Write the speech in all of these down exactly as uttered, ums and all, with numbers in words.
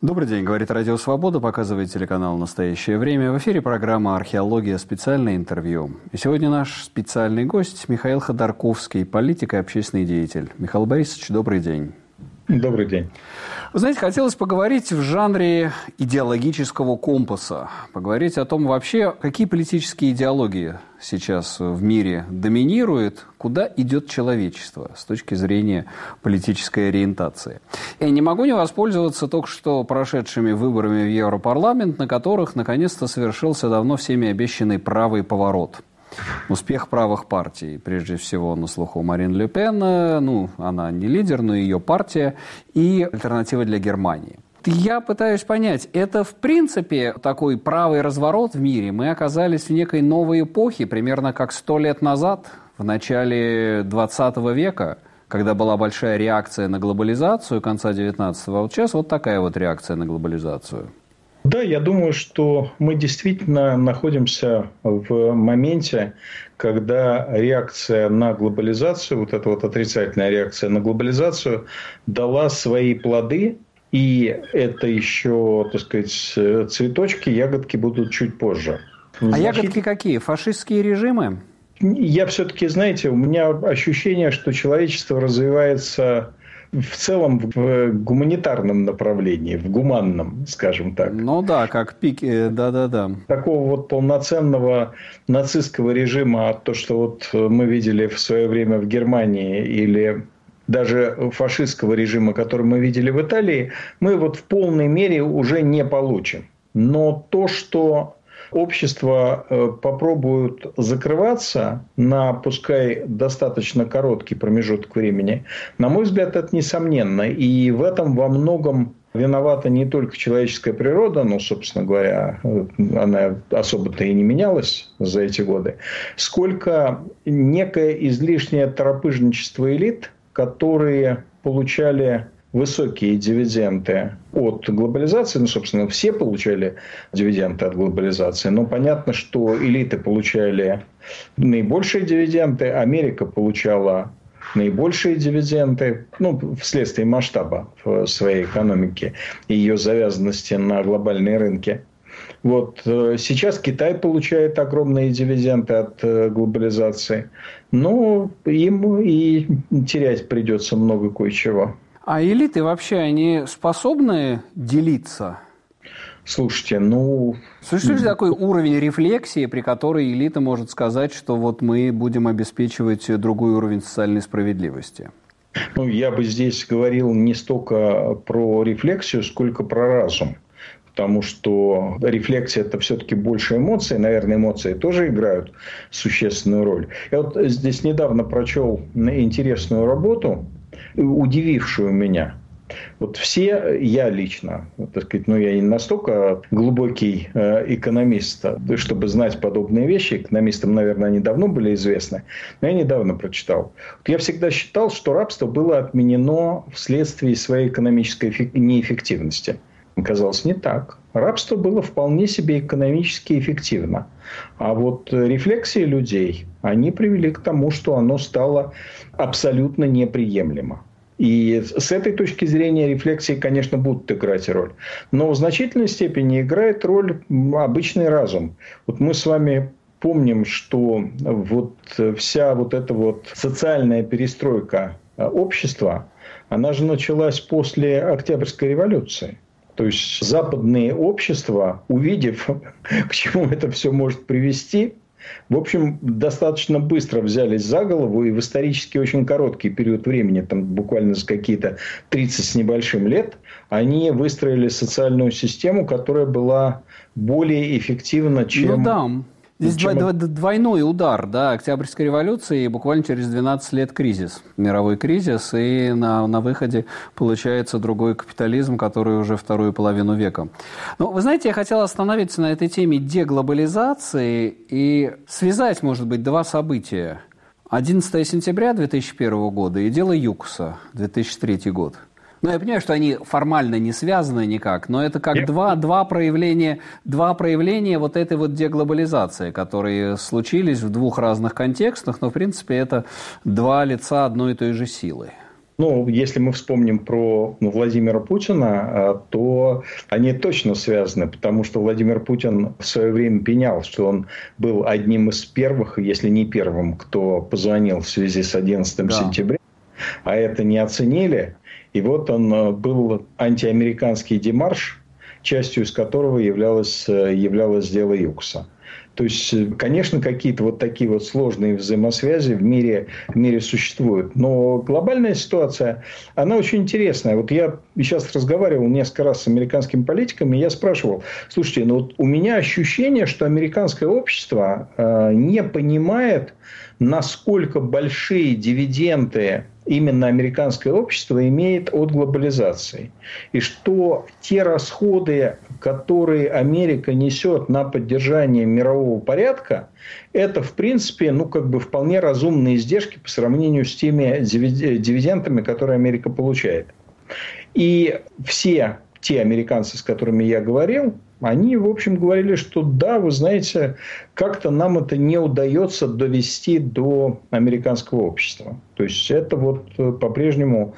Добрый день, говорит Радио Свобода, показывает телеканал «Настоящее время». В эфире программа «Археология. Специальное интервью». И сегодня наш специальный гость Михаил Ходорковский, политик и общественный деятель. Михаил Борисович, добрый день. Добрый день. Вы знаете, хотелось поговорить в жанре идеологического компаса. Поговорить о том вообще, какие политические идеологии сейчас в мире доминируют, куда идет человечество с точки зрения политической ориентации. Я не могу не воспользоваться только что прошедшими выборами в Европарламент, на которых наконец-то совершился давно всеми обещанный правый поворот. Успех правых партий, прежде всего на слуху Марин Ле Пен, ну, она не лидер, но ее партия, и альтернатива для Германии. Я пытаюсь понять, это в принципе такой правый разворот в мире? Мы оказались в некой новой эпохе, примерно как сто лет назад, в начале двадцатого века, когда была большая реакция на глобализацию конца девятнадцатого, а вот сейчас вот такая вот реакция на глобализацию. Да, я думаю, что мы действительно находимся в моменте, когда реакция на глобализацию, вот эта вот отрицательная реакция на глобализацию, дала свои плоды. И это еще, так сказать, цветочки, ягодки будут чуть позже. А Значит... ягодки какие? Фашистские режимы? Я все-таки, знаете, у меня ощущение, что человечество развивается в целом в гуманитарном направлении, в гуманном, скажем так. Ну да, как пики, да-да-да. Такого вот полноценного нацистского режима, то, что вот мы видели в свое время в Германии, или даже фашистского режима, который мы видели в Италии, мы вот в полной мере уже не получим. Но то, что общества попробуют закрываться на, пускай, достаточно короткий промежуток времени, на мой взгляд, это несомненно. И в этом во многом виновата не только человеческая природа, но, собственно говоря, она особо-то и не менялась за эти годы, сколько некое излишнее торопыжничество элит, которые получали высокие дивиденды от глобализации. Ну, собственно, все получали дивиденды от глобализации. Но понятно, что элиты получали наибольшие дивиденды. Америка получала наибольшие дивиденды, ну, вследствие масштаба в своей экономики и ее завязанности на глобальные рынки. Вот сейчас Китай получает огромные дивиденды от глобализации. Но им и терять придется много кое-чего. А элиты вообще, они способны делиться? Слушайте, ну... Существует ли такой уровень рефлексии, при которой элита может сказать, что вот мы будем обеспечивать другой уровень социальной справедливости? Ну, я бы здесь говорил не столько про рефлексию, сколько про разум. Потому что рефлексия – это все-таки больше эмоций. Наверное, эмоции тоже играют существенную роль. Я вот здесь недавно прочел интересную работу, удивившую меня. Вот все, я лично, так сказать, ну, я не настолько глубокий экономист, чтобы знать подобные вещи. Экономистам, наверное, они давно были известны. Но я недавно прочитал. Вот я всегда считал, что рабство было отменено вследствие своей экономической неэффективности. Оказалось, не так. Рабство было вполне себе экономически эффективно. А вот рефлексии людей, они привели к тому, что оно стало абсолютно неприемлемо. И с этой точки зрения рефлексии, конечно, будут играть роль. Но в значительной степени играет роль обычный разум. Вот мы с вами помним, что вот вся вот эта вот социальная перестройка общества, она же началась после Октябрьской революции. То есть западные общества, увидев, к чему это все может привести, в общем, достаточно быстро взялись за голову, и в исторически очень короткий период времени, там буквально за какие-то тридцать с небольшим лет, они выстроили социальную систему, которая была более эффективна, чем... Ну да. Здесь чем... двойной удар, да, Октябрьской революции, и буквально через двенадцать лет кризис, мировой кризис, и на, на выходе получается другой капитализм, который уже вторую половину века. Но вы знаете, я хотел остановиться на этой теме деглобализации и связать, может быть, два события. одиннадцатого сентября две тысячи первого года и дело ЮКОСа, две тысячи третий год. Ну, я понимаю, что они формально не связаны никак, но это как два, два, проявления, два проявления вот этой вот деглобализации, которые случились в двух разных контекстах, но, в принципе, это два лица одной и той же силы. Ну, если мы вспомним про Владимира Путина, то они точно связаны, потому что Владимир Путин в свое время пенял, что он был одним из первых, если не первым, кто позвонил в связи с одиннадцатым сентября, а это не оценили. И вот он был антиамериканский демарш, частью из которого являлось, являлось дело ЮКОСа. То есть, конечно, какие-то вот такие вот сложные взаимосвязи в мире, в мире существуют. Но глобальная ситуация, она очень интересная. Вот я сейчас разговаривал несколько раз с американскими политиками, и я спрашивал, слушайте, ну вот у меня ощущение, что американское общество э, не понимает, насколько большие дивиденды именно американское общество имеет от глобализации. И что те расходы, которые Америка несет на поддержание мирового порядка, это, в принципе, ну, как бы вполне разумные издержки по сравнению с теми дивидендами, которые Америка получает. И все те американцы, с которыми я говорил, они, в общем, говорили, что да, вы знаете, как-то нам это не удается довести до американского общества. То есть, это вот по-прежнему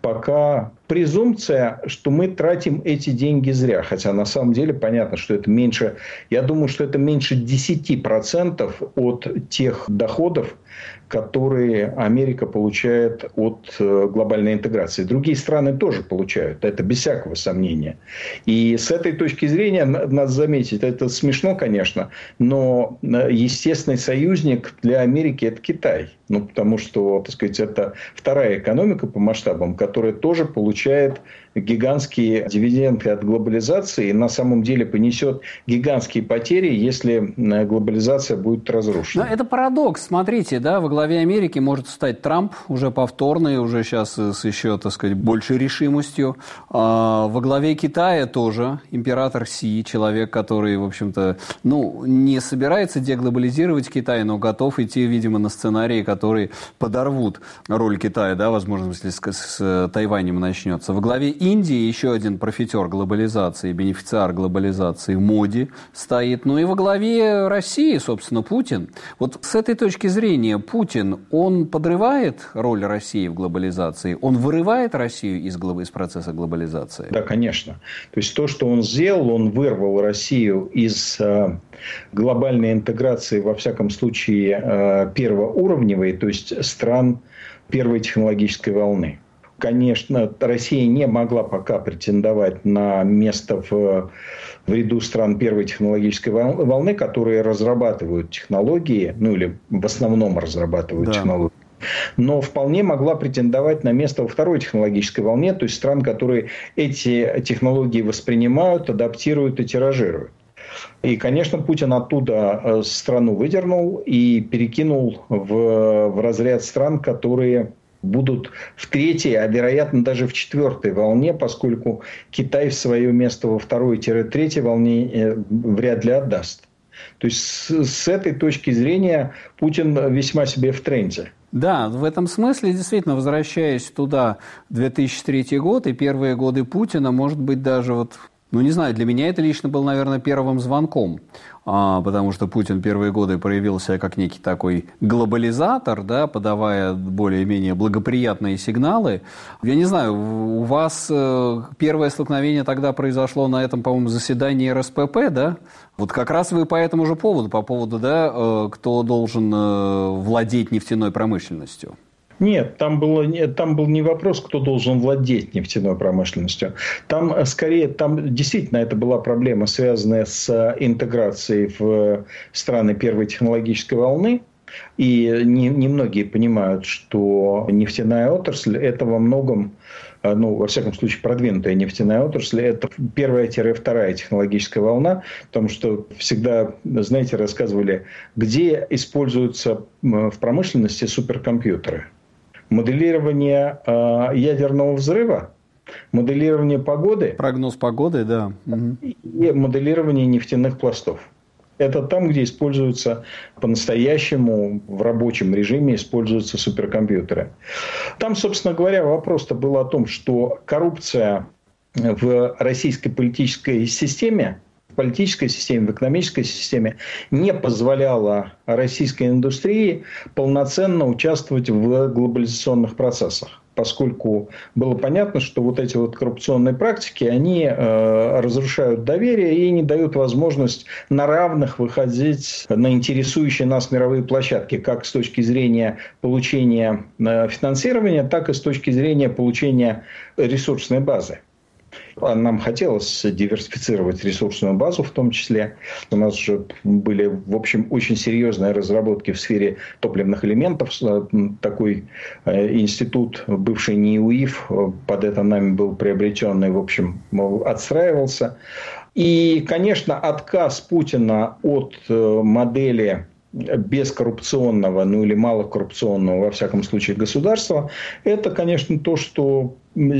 пока презумпция, что мы тратим эти деньги зря. Хотя, на самом деле, понятно, что это меньше, я думаю, что это меньше десять процентов от тех доходов, которые Америка получает от глобальной интеграции. Другие страны тоже получают. Это без всякого сомнения. И с этой точки зрения, надо заметить, это смешно, конечно, но естественный союзник для Америки – это Китай. Ну, потому что, так сказать, это вторая экономика по масштабам, которая тоже получает гигантские дивиденды от глобализации и на самом деле понесет гигантские потери, если глобализация будет разрушена. Но это парадокс. Смотрите, да, во главе Америки может стать Трамп уже повторный, уже сейчас с еще, так сказать, большей решимостью. А во главе Китая тоже император Си, человек, который, в общем-то, ну, не собирается деглобализировать Китай, но готов идти, видимо, на сценарии, которые подорвут роль Китая, да, возможно, если с, с Тайванем начнется. Во главе Индии еще один профитер глобализации, бенефициар глобализации Моди стоит. Ну и во главе России, собственно, Путин. Вот с этой точки зрения Путин, он подрывает роль России в глобализации? Он вырывает Россию из, из процесса глобализации? Да, конечно. То есть, то, что он сделал, он вырвал Россию из э, глобальной интеграции, во всяком случае, э, первоуровневой, то есть, стран первой технологической волны. Конечно, Россия не могла пока претендовать на место в, в ряду стран первой технологической волны, которые разрабатывают технологии, ну или в основном разрабатывают да. технологии. Но вполне могла претендовать на место во второй технологической волне, то есть стран, которые эти технологии воспринимают, адаптируют и тиражируют. И, конечно, Путин оттуда страну выдернул и перекинул в, в разряд стран, которые будут в третьей, а вероятно даже в четвертой волне, поскольку Китай свое место во второй-третьей волне вряд ли отдаст. То есть с, с этой точки зрения Путин весьма себе в тренде. Да, в этом смысле, действительно, возвращаясь туда, две тысячи третий год и первые годы Путина, может быть, даже вот, ну не знаю, для меня это лично был, наверное, первым звонком. А, потому что Путин первые годы проявил себя как некий такой глобализатор, да, подавая более-менее благоприятные сигналы. Я не знаю, у вас первое столкновение тогда произошло на этом, по-моему, заседании эр эс пэ пэ, да? Вот как раз вы по этому же поводу, по поводу, да, кто должен владеть нефтяной промышленностью. Нет, там, было, там был не вопрос, кто должен владеть нефтяной промышленностью. Там, скорее, там действительно это была проблема, связанная с интеграцией в страны первой технологической волны. И немногие не понимают, что нефтяная отрасль – это во многом, ну, во всяком случае, продвинутая нефтяная отрасль – это первая-вторая технологическая волна, потому что всегда, знаете, рассказывали, где используются в промышленности суперкомпьютеры. Моделирование э, ядерного взрыва, моделирование погоды. Прогноз погоды, да. И моделирование нефтяных пластов. Это там, где используются по-настоящему в рабочем режиме используются суперкомпьютеры. Там, собственно говоря, вопрос-то был о том, что коррупция в российской политической системе, в политической системе, в экономической системе не позволяла российской индустрии полноценно участвовать в глобализационных процессах. поскольку было понятно, что вот эти вот коррупционные практики, они э, разрушают доверие и не дают возможность на равных выходить на интересующие нас мировые площадки, как с точки зрения получения э, финансирования, так и с точки зрения получения ресурсной базы. Нам хотелось диверсифицировать ресурсную базу в том числе. У нас же были, в общем, очень серьезные разработки в сфере топливных элементов. Такой институт, бывший НИУИФ, под это нами был приобретен и, в общем, отстраивался. И, конечно, отказ Путина от модели бескоррупционного, ну или малокоррупционного, во всяком случае, государства, это, конечно, то, что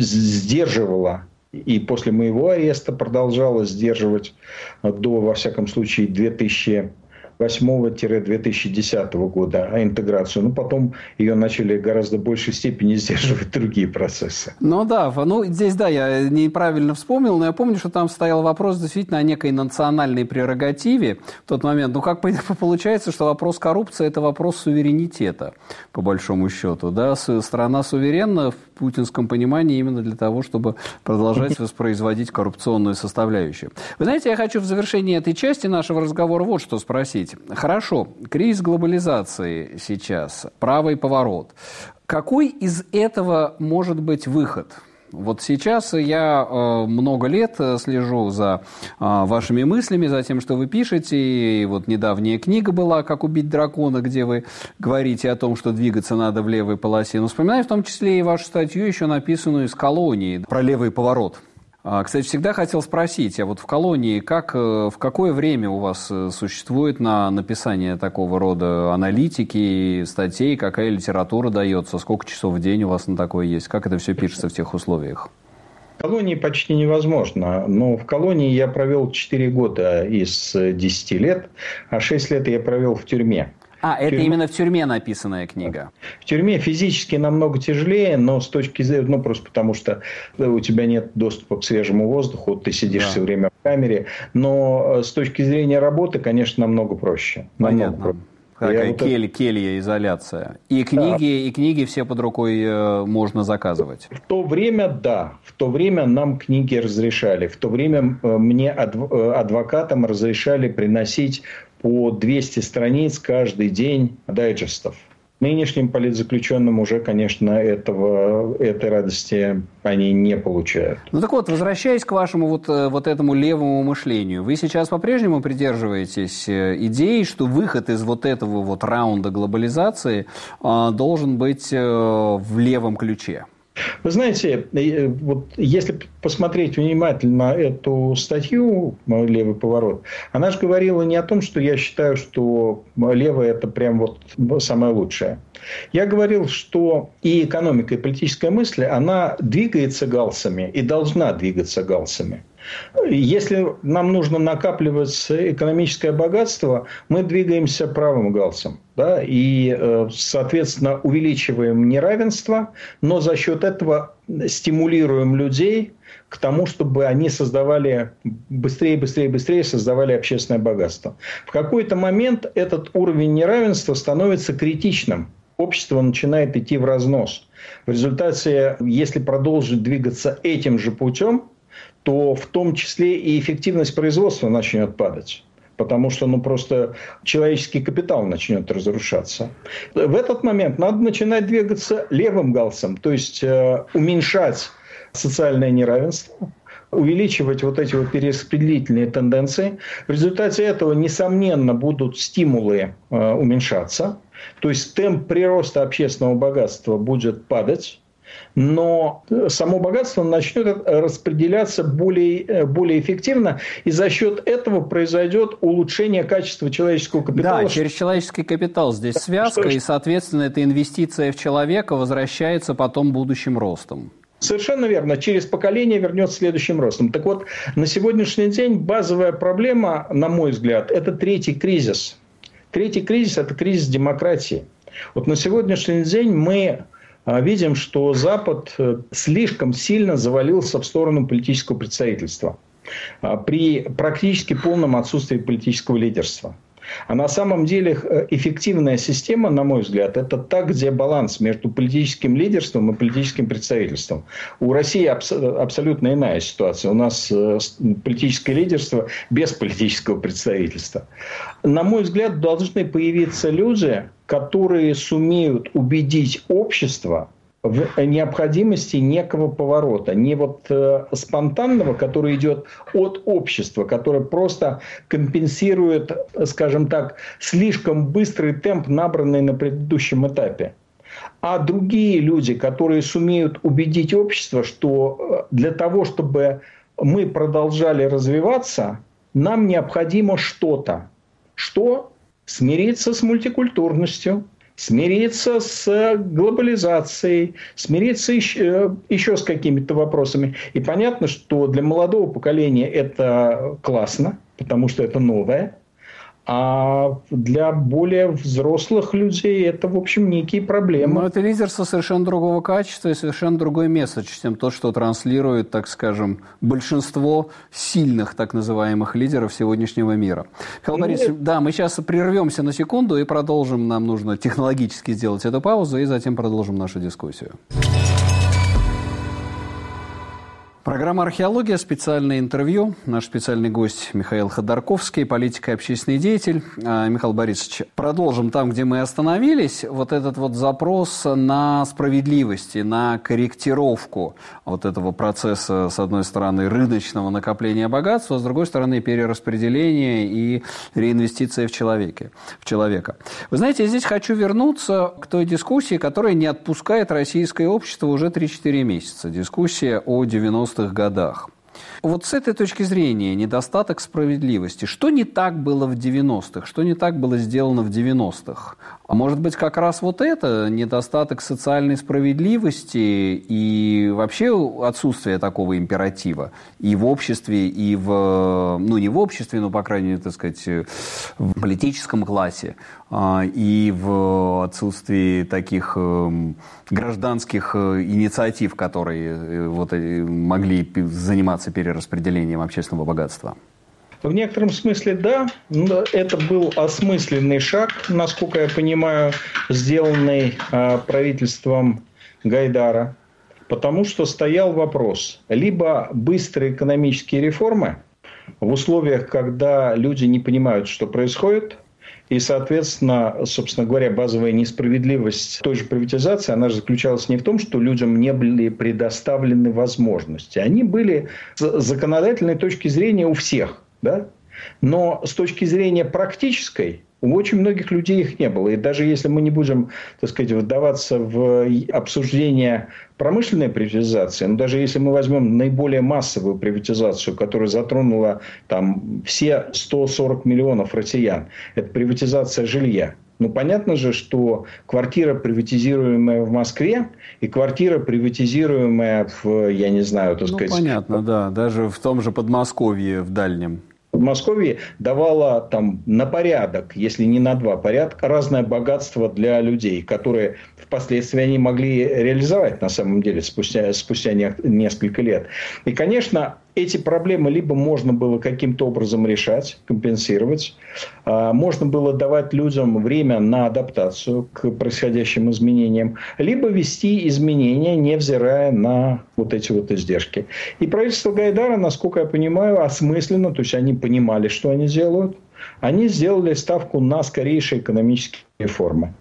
сдерживало и после моего ареста продолжала сдерживать до, во всяком случае, две тысячи восьмого — две тысячи десятого года интеграцию. Ну, потом ее начали в гораздо большей степени сдерживать другие процессы. Ну да, ну здесь, да, я неправильно вспомнил, но я помню, что там стоял вопрос действительно о некой национальной прерогативе в тот момент. Ну, как получается, что вопрос коррупции – это вопрос суверенитета, по большому счету. Да? Страна суверенна в путинском понимании именно для того, чтобы продолжать воспроизводить коррупционную составляющую. Вы знаете, я хочу в завершении этой части нашего разговора вот что спросить. Хорошо, кризис глобализации сейчас, правый поворот. Какой из этого может быть выход? Вот сейчас я э, много лет слежу за э, вашими мыслями, за тем, что вы пишете. И вот недавняя книга была «Как убить дракона», где вы говорите о том, что двигаться надо в левой полосе. Но вспоминаю в том числе и вашу статью, еще написанную из «Колонии», про левый поворот. Кстати, всегда хотел спросить, а вот в «Колонии» как, в какое время у вас существует на написание такого рода аналитики, статей, какая литература дается, сколько часов в день у вас на такое есть, как это все пишется в тех условиях? В «Колонии» почти невозможно, но в «Колонии» я провел четыре года из десяти лет, а шесть лет я провел в тюрьме. А, это Тюрьма... именно в тюрьме написанная книга? В тюрьме физически намного тяжелее, но с точки зрения, ну, просто потому что у тебя нет доступа к свежему воздуху, ты сидишь да. все время в камере, но с точки зрения работы, конечно, намного проще. Намного Понятно. проще. Такая вот кель, это... келья, изоляция. И книги, да. и книги все под рукой э, можно заказывать. В то время, да. В то время нам книги разрешали. В то время э, мне, адв... адвокатам, разрешали приносить по двести страниц каждый день дайджестов. Нынешним политзаключенным уже, конечно, этого, этой радости они не получают. Ну так вот, возвращаясь к вашему вот, вот этому левому мышлению, вы сейчас по-прежнему придерживаетесь идеи, что выход из вот этого вот раунда глобализации э, должен быть э, в левом ключе? Вы знаете, вот если посмотреть внимательно эту статью «Левый поворот», она же говорила не о том, что я считаю, что левое – это прям вот самое лучшее. Я говорил, что и экономика, и политическая мысль, она двигается галсами и должна двигаться галсами. Если нам нужно накапливать экономическое богатство, мы двигаемся правым галсом. Да, и, соответственно, увеличиваем неравенство, но за счет этого стимулируем людей к тому, чтобы они создавали быстрее, быстрее, быстрее создавали общественное богатство. В какой-то момент этот уровень неравенства становится критичным. Общество начинает идти в разнос. В результате, если продолжить двигаться этим же путем, то в том числе и эффективность производства начнет падать. Потому что ну, просто человеческий капитал начнет разрушаться. В этот момент надо начинать двигаться левым галсом. То есть э, уменьшать социальное неравенство, увеличивать вот эти вот перераспределительные тенденции. В результате этого, несомненно, будут стимулы э, уменьшаться. То есть темп прироста общественного богатства будет падать. Но само богатство начнет распределяться более, более эффективно, и за счет этого произойдет улучшение качества человеческого капитала. Да, через человеческий капитал здесь связка, что... и, соответственно, эта инвестиция в человека возвращается потом будущим ростом. Совершенно верно. Через поколение вернется следующим ростом. Так вот, на сегодняшний день базовая проблема, на мой взгляд, это третий кризис. Третий кризис – это кризис демократии. Вот на сегодняшний день мы... видим, что Запад слишком сильно завалился в сторону политического представительства при практически полном отсутствии политического лидерства. А на самом деле эффективная система, на мой взгляд, это та, где баланс между политическим лидерством и политическим представительством. У России абс- абсолютно иная ситуация. У нас политическое лидерство без политического представительства. На мой взгляд, должны появиться люди, которые сумеют убедить общество в необходимости некого поворота. Не вот э, спонтанного, который идет от общества, которое просто компенсирует, скажем так, слишком быстрый темп, набранный на предыдущем этапе. А другие люди, которые сумеют убедить общество, что для того, чтобы мы продолжали развиваться, нам необходимо что-то. Что? Смириться с мультикультурностью. Смириться с глобализацией, смириться еще, еще с какими-то вопросами. И понятно, что для молодого поколения это классно, потому что это новое. А для более взрослых людей это, в общем, некие проблемы. Но это лидерство совершенно другого качества и совершенно другой месседж, чем то, что транслирует, так скажем, большинство сильных так называемых лидеров сегодняшнего мира. Михаил ну, Борисович, это... да, мы сейчас прервемся на секунду и продолжим. Нам нужно технологически сделать эту паузу, и затем продолжим нашу дискуссию. Программа «Археология», специальное интервью. Наш специальный гость Михаил Ходорковский, политик и общественный деятель. Михаил Борисович, продолжим там, где мы остановились. Вот этот вот запрос на справедливость и на корректировку вот этого процесса, с одной стороны, рыночного накопления богатства, с другой стороны, перераспределения и реинвестиции в, человеке, в человека. Вы знаете, я здесь хочу вернуться к той дискуссии, которая не отпускает российское общество уже три-четыре месяца. Дискуссия о девяностых годах. Вот с этой точки зрения недостаток справедливости. Что не так было в девяностых? Что не так было сделано в девяностых? А может быть, как раз вот это, недостаток социальной справедливости и вообще отсутствие такого императива и в обществе, и в, ну не в обществе, но, по крайней мере, так сказать, в политическом классе, и в отсутствии таких гражданских инициатив, которые вот могли заниматься перераспределением общественного богатства? В некотором смысле, да. Это был осмысленный шаг, насколько я понимаю, сделанный правительством Гайдара. Потому что стоял вопрос. Либо быстрые экономические реформы в условиях, когда люди не понимают, что происходит. И, соответственно, собственно говоря, базовая несправедливость той же приватизации, она же заключалась не в том, что людям не были предоставлены возможности. Они были с законодательной точки зрения у всех. Да? Но с точки зрения практической у очень многих людей их не было. И даже если мы не будем, так сказать, вдаваться в обсуждение промышленной приватизации, но даже если мы возьмем наиболее массовую приватизацию, которая затронула там, все сто сорок миллионов россиян, это приватизация жилья. Ну, понятно же, что квартира, приватизируемая в Москве, и квартира, приватизируемая в, я не знаю, так ну, сказать... понятно, да. Даже в том же Подмосковье, в дальнем. Подмосковье давало там на порядок, если не на два порядка, разное богатство для людей, которые впоследствии они могли реализовать на самом деле спустя, спустя не, несколько лет. И, конечно, эти проблемы либо можно было каким-то образом решать, компенсировать, можно было давать людям время на адаптацию к происходящим изменениям, либо ввести изменения, невзирая на вот эти вот издержки. И правительство Гайдара, насколько я понимаю, осмысленно, то есть они понимали, что они делают, они сделали ставку на скорейшие экономические реформы.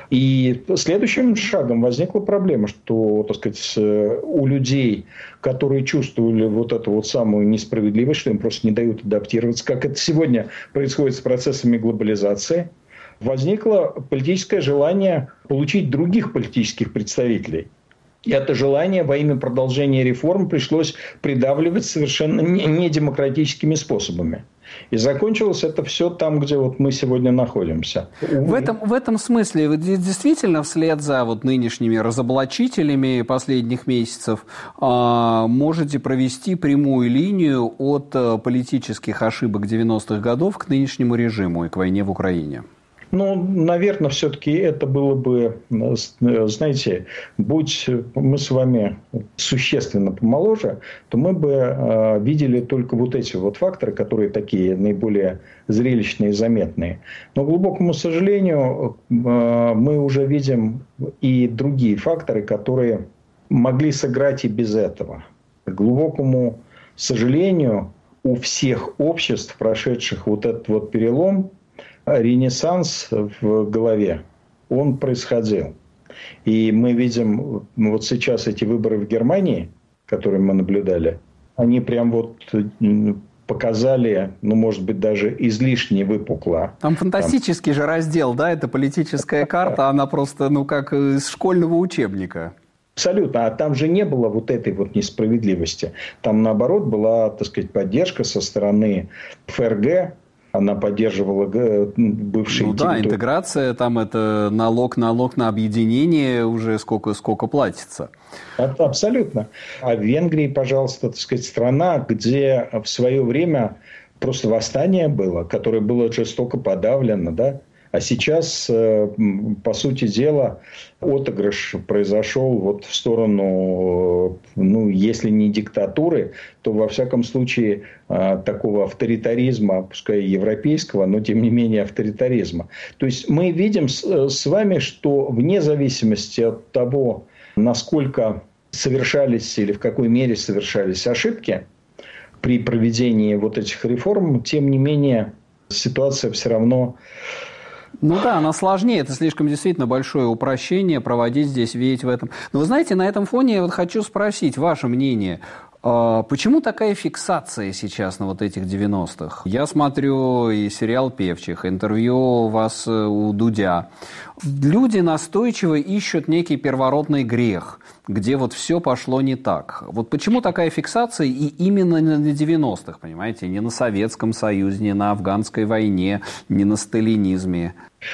И следующим шагом возникла проблема, что, так сказать, у людей, которые чувствовали вот эту вот самую несправедливость, что им просто не дают адаптироваться, как это сегодня происходит с процессами глобализации, возникло политическое желание получить других политических представителей. И это желание во имя продолжения реформ пришлось придавливать совершенно недемократическими способами. И закончилось это все там, где вот мы сегодня находимся. В этом, в этом смысле вы действительно вслед за вот нынешними разоблачителями последних месяцев можете провести прямую линию от политических ошибок девяностых годов к нынешнему режиму и к войне в Украине? Ну, наверное, все-таки это было бы, знаете, будь мы с вами существенно помоложе, то мы бы э, видели только вот эти вот факторы, которые такие наиболее зрелищные и заметные. Но, к глубокому сожалению, э, мы уже видим и другие факторы, которые могли сыграть и без этого. К глубокому сожалению, у всех обществ, прошедших вот этот вот перелом, ренессанс в голове, он происходил. И мы видим вот сейчас эти выборы в Германии, которые мы наблюдали, они прям вот показали, ну, может быть, даже излишне выпукло. Там фантастический Там... же раздел, да, это политическая карта, она просто, ну, как из школьного учебника. Абсолютно. А там же не было вот этой вот несправедливости. Там, наоборот, была, так сказать, поддержка со стороны ФРГ. Она поддерживала бывшие... Ну да, интеграция, там это налог, налог на объединение уже сколько, сколько платится. Абсолютно. А в Венгрии, пожалуйста, так сказать, страна, где в свое время просто восстание было, которое было жестоко подавлено, да? А сейчас, по сути дела, отыгрыш произошел вот в сторону, ну, если не диктатуры, то, во всяком случае, такого авторитаризма, пускай европейского, но, тем не менее, авторитаризма. То есть, мы видим с вами, что вне зависимости от того, насколько совершались или в какой мере совершались ошибки при проведении вот этих реформ, тем не менее, ситуация все равно... Ну да, она сложнее, это слишком действительно большое упрощение проводить здесь, видеть в этом. Но вы знаете, на этом фоне я вот хочу спросить ваше мнение. Почему такая фиксация сейчас на вот этих девяностых? Я смотрю и сериал «Певчих», интервью у вас у Дудя. Люди настойчиво ищут некий первородный грех, где вот все пошло не так. Вот почему такая фиксация и именно на девяностых, понимаете? Не на Советском Союзе, не на афганской войне, не на сталинизме.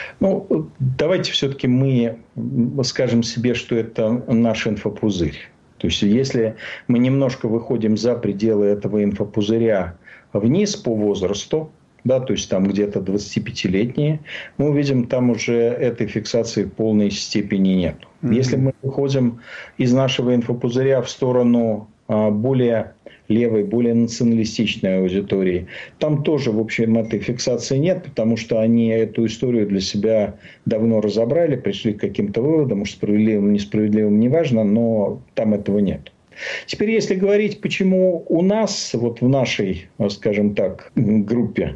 Ну, давайте все-таки мы скажем себе, что это наш инфопузырь. То есть, если мы немножко выходим за пределы этого инфопузыря вниз по возрасту, да, то есть там где-то двадцатипятилетние, мы увидим, там уже этой фиксации в полной степени нет. Mm-hmm. Если мы выходим из нашего инфопузыря в сторону а, более левой, более националистичной аудитории, там тоже, в общем, этой фиксации нет, потому что они эту историю для себя давно разобрали, пришли к каким-то выводам, уж справедливым, несправедливым, неважно, но там этого нет. Теперь, если говорить, почему у нас, вот в нашей, скажем так, группе,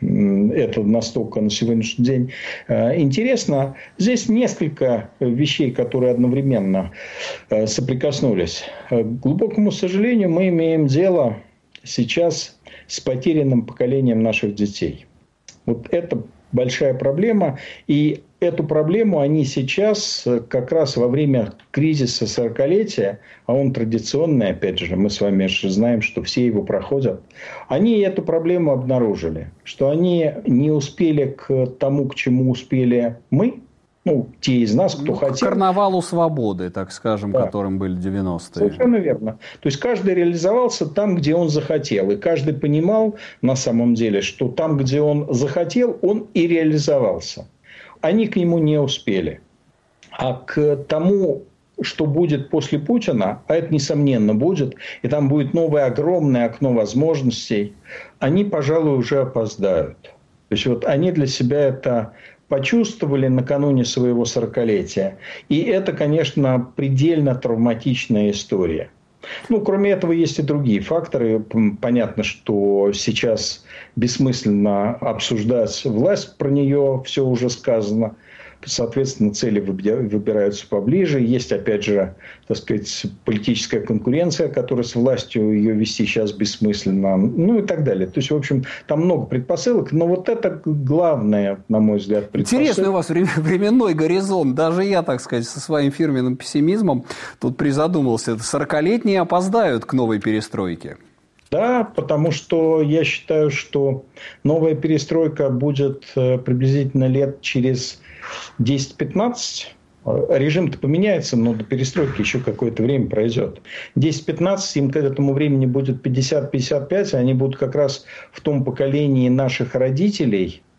это настолько на сегодняшний день интересно. Здесь несколько вещей, которые одновременно соприкоснулись. К глубокому сожалению, мы имеем дело сейчас с потерянным поколением наших детей. Вот это большая проблема. И эту проблему они сейчас, как раз во время кризиса сорокалетия, а он традиционный, опять же, мы с вами же знаем, что все его проходят, они эту проблему обнаружили, что они не успели к тому, к чему успели мы, ну, те из нас, кто ну, хотел. К карнавалу свободы, так скажем, да. Которым были девяностые. Совершенно верно. То есть, каждый реализовался там, где он захотел. И каждый понимал, на самом деле, что там, где он захотел, он и реализовался. Они к нему не успели. А к тому, что будет после Путина, а это, несомненно, будет, и там будет новое огромное окно возможностей, они, пожалуй, уже опоздают. То есть, вот они для себя это почувствовали накануне своего сорокалетия. И это, конечно, предельно травматичная история. Ну, кроме этого, есть и другие факторы. Понятно, что сейчас бессмысленно обсуждать власть, про нее все уже сказано. Соответственно, цели выбираются поближе. Есть, опять же, так сказать, политическая конкуренция, которая с властью ее вести сейчас бессмысленно. Ну и так далее. То есть, в общем, там много предпосылок. Но вот это главное, на мой взгляд, предпосылка. Интересный у вас временной горизонт. Даже я, так сказать, со своим фирменным пессимизмом тут призадумался. сорокалетние опоздают к новой перестройке. Да, потому что я считаю, что новая перестройка будет приблизительно лет через десять-пятнадцать. Режим-то поменяется, но до перестройки еще какое-то время пройдет. десять-пятнадцать, им к этому времени будет пятьдесят-пятьдесят пять, они будут как раз в том поколении наших родителей,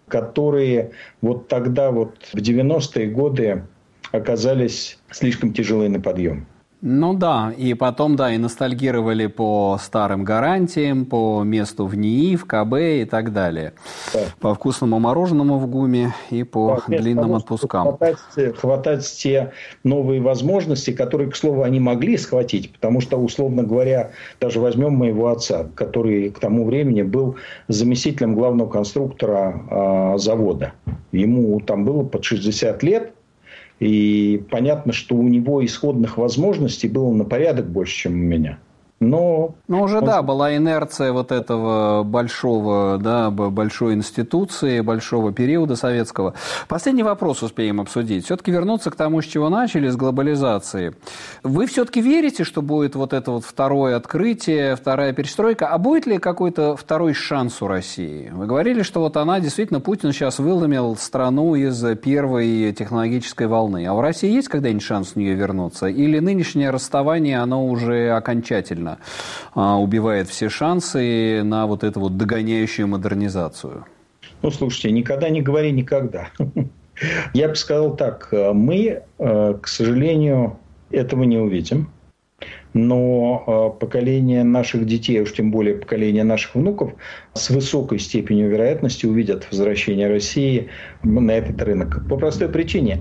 которые вот тогда, вот в девяностые годы, оказались слишком тяжелые на подъем. Ну да, и потом, да, и ностальгировали по старым гарантиям, по месту в НИИ, в КБ и так далее. Да. По вкусному мороженому в ГУМе и по да, длинным того, отпускам. Хватать, хватать те новые возможности, которые, к слову, они могли схватить, потому что, условно говоря, даже возьмем моего отца, который к тому времени был заместителем главного конструктора э, завода. Ему там было под шестьдесят лет. И понятно, что у него исходных возможностей было на порядок больше, чем у меня. Но... Ну, уже, он... да, была инерция вот этого большого, да, большой институции, большого периода советского. Последний вопрос успеем обсудить. Все-таки вернуться к тому, с чего начали, с глобализации. Вы все-таки верите, что будет вот это вот второе открытие, вторая перестройка? А будет ли какой-то второй шанс у России? Вы говорили, что вот она, действительно, Путин сейчас выломил страну из первой технологической волны. А у России есть когда-нибудь шанс в нее вернуться? Или нынешнее расставание, оно уже окончательно убивает все шансы на вот эту вот догоняющую модернизацию? Ну, слушайте, никогда не говори никогда. Я бы сказал так. Мы, к сожалению, этого не увидим. Но поколение наших детей, уж тем более поколение наших внуков, с высокой степенью вероятности увидят возвращение России на этот рынок. По простой причине.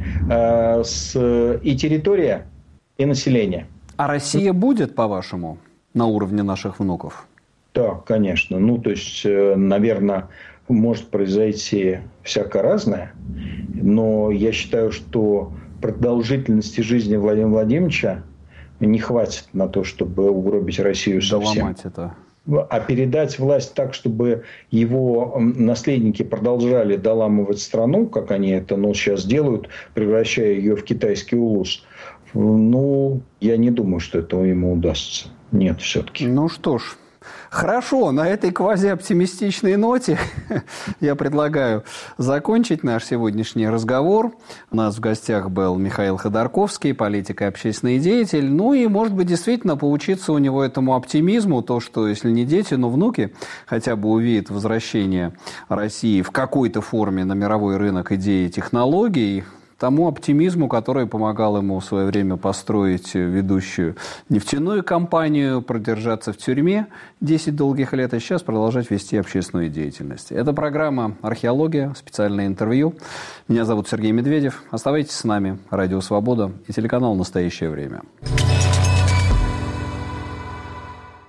И территория, и население. А Россия будет, по-вашему, на уровне наших внуков? Да, конечно. Ну, то есть, наверное, может произойти всякое разное. Но я считаю, что продолжительности жизни Владимира Владимировича не хватит на то, чтобы угробить Россию совсем. Доломать это. А передать власть так, чтобы его наследники продолжали доламывать страну, как они это ну, сейчас делают, превращая ее в китайский улус, ну, я не думаю, что это ему удастся. Нет, все-таки. Ну что ж, хорошо, на этой квазиоптимистичной ноте я предлагаю закончить наш сегодняшний разговор. У нас в гостях был Михаил Ходорковский, политик и общественный деятель. Ну и, может быть, действительно поучиться у него этому оптимизму, то, что если не дети, но внуки хотя бы увидят возвращение России в какой-то форме на мировой рынок идеи и технологий, тому оптимизму, который помогал ему в свое время построить ведущую нефтяную компанию, продержаться в тюрьме десять долгих лет, и сейчас продолжать вести общественную деятельность. Это программа «Археология», специальное интервью. Меня зовут Сергей Медведев. Оставайтесь с нами. Радио «Свобода» и телеканал «Настоящее время».